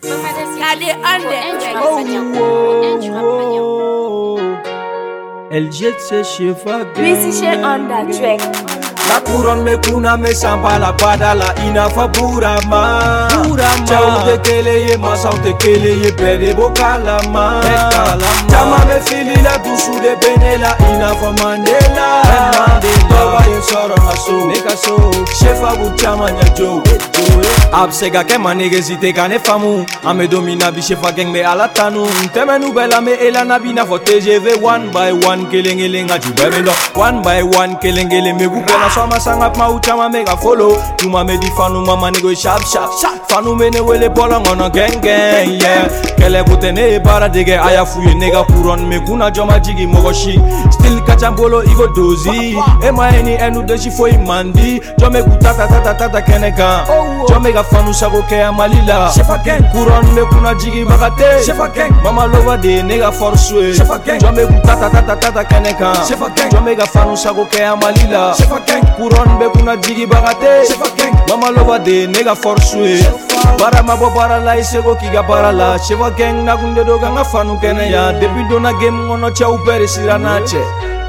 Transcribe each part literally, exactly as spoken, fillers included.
Regardez Elle jette ses cheveux. Musician on that track. La couronne me kuna me samba la badala inafa burama burama Chau te kele ye masa te kele ye pede bokala ma Chama me fili la dusu de benela inafa Mandela Toba yin soro haso neka so Shefa bu chama nya jo Absega ke manege zite kane famu Ame domina bi shefa geng me alatanu Teme nu bela me ela na bina fo T G V one by one kelengelenga jubebe no One by one kelengele me gubela Sama sangap mau chama mega follow Tuma me di fanu mama nego sharp sharp sharp Fanu me ne wele bola ngono gang gang yeah Kele kutene bara dege aya fuye nega kuron me kuna joma jigi mogoshi Still kachambolo igo dozi Ema eni enu deshi foi mandi Jome kutata tata tata keneka Jome ga fanu sago ke amalila Shefa gang kuron me kuna jigi bagate Shefa gang mama lova de nega forswe Shefa gang Jome kutata tata tata keneka Shefa gang Jome ga fanu sago ke amalila Shefa gang Couronne be kuna jigi bagate Mama lova de nega forswe Bara mabo bara la isego kiga bara la Shefa gang na kunde doga nga fanu kene ya Depi dona game ngono che upere siranache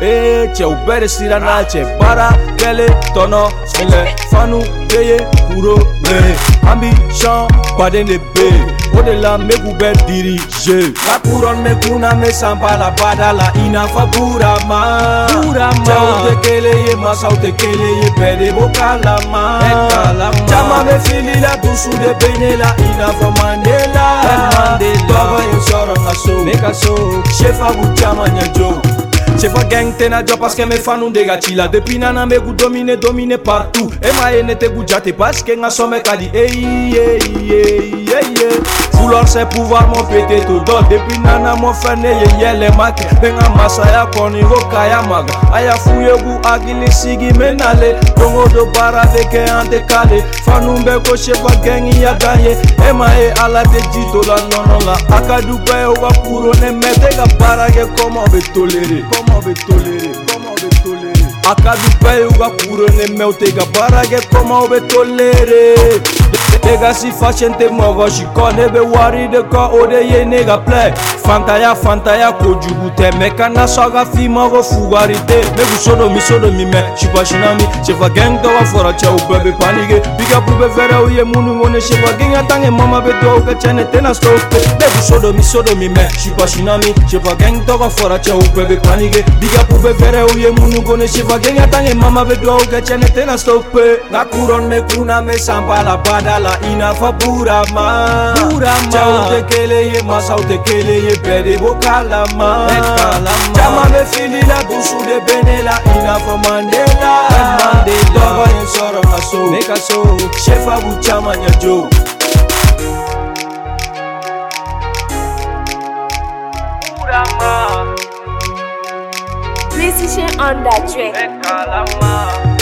Eh che upere siranache Bara kele tono smile Fanu keye kuro me Ambition pas de be Au-delà me goube dirige La couronne me kuna me samba la badala Inafa burama Burama Chau te kele ye masa te kele ye pede bokala ma Chama me fili la dusu de benela Inafa Mandela Mandela Toba yin soro naso Neka so Shefa bu chama nya jo Shefa gang tena jo parce que me fanu de gachila Depuis nana me gu domine domine partout Ema ene te gu jate parce que nga some kadi Hey hey hey hey hey Vouloir c'est pouvoir mon pété tout dos Depuis nana mon fene ye yele make Benga masaya koni go kaya maga Aya fuye gu agili sigi menale Kongo do bara veke en décalé Fanu mbe ko shefa gang ya gagne Ema e ala de jito la nono la Akadu pe uga puro ne mete ga bara ge comment be toléré Comment be toléré Comment be toléré Akadu pe uga puro ne mete ga bara ge comment be toléré Nega si fashion te mogo shi kone be wari de ka ode ye nega play Fantaya fantaya kojugu te meka na saga fi mogo fugarite Megu sodo mi sodo mi me shipa shinami Shefa gang tawa fora cha ubebe panige Biga pube vere uye munu ngone shefa gang atange mama be do uke chene tena stoke Megu sodo mi sodo mi me shipa shinami Shefa gang tawa fora cha ubebe panige Biga pube vere uye munu ngone shefa gang atange mama be do uke chene tena stoke Na couronne me kuna me samba la badala Inafa burama Burama Chau te kele ye masa te kele ye pede bokala ma Chama me fili la dusu de benela Inafa Mandela Mandela Toba yin soro haso Neka so Shefa bu chama nya jo Musician on that track.